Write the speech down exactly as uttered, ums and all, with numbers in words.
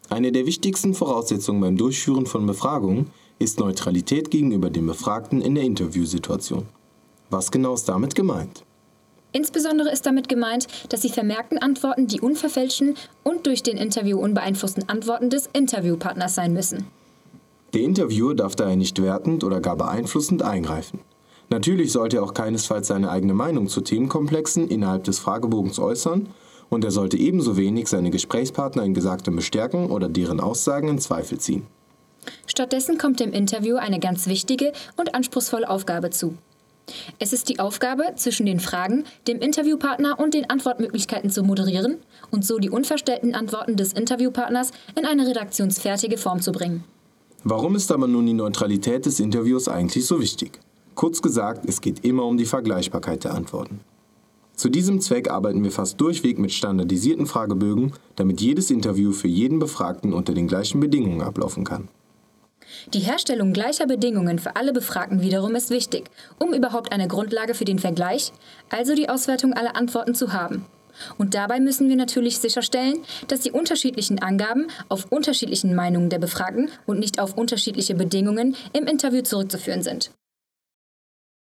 Eine der wichtigsten Voraussetzungen beim Durchführen von Befragungen ist Neutralität gegenüber dem Befragten in der Interviewsituation. Was genau ist damit gemeint? Insbesondere ist damit gemeint, dass die vermerkten Antworten die unverfälschten und durch den Interview unbeeinflussten Antworten des Interviewpartners sein müssen. Der Interviewer darf daher nicht wertend oder gar beeinflussend eingreifen. Natürlich sollte er auch keinesfalls seine eigene Meinung zu Themenkomplexen innerhalb des Fragebogens äußern und er sollte ebenso wenig seine Gesprächspartner in Gesagtem bestärken oder deren Aussagen in Zweifel ziehen. Stattdessen kommt dem Interviewer eine ganz wichtige und anspruchsvolle Aufgabe zu. Es ist die Aufgabe, zwischen den Fragen, dem Interviewpartner und den Antwortmöglichkeiten zu moderieren und so die unverstellten Antworten des Interviewpartners in eine redaktionsfertige Form zu bringen. Warum ist aber nun die Neutralität des Interviews eigentlich so wichtig? Kurz gesagt, es geht immer um die Vergleichbarkeit der Antworten. Zu diesem Zweck arbeiten wir fast durchweg mit standardisierten Fragebögen, damit jedes Interview für jeden Befragten unter den gleichen Bedingungen ablaufen kann. Die Herstellung gleicher Bedingungen für alle Befragten wiederum ist wichtig, um überhaupt eine Grundlage für den Vergleich, also die Auswertung aller Antworten zu haben. Und dabei müssen wir natürlich sicherstellen, dass die unterschiedlichen Angaben auf unterschiedlichen Meinungen der Befragten und nicht auf unterschiedliche Bedingungen im Interview zurückzuführen sind.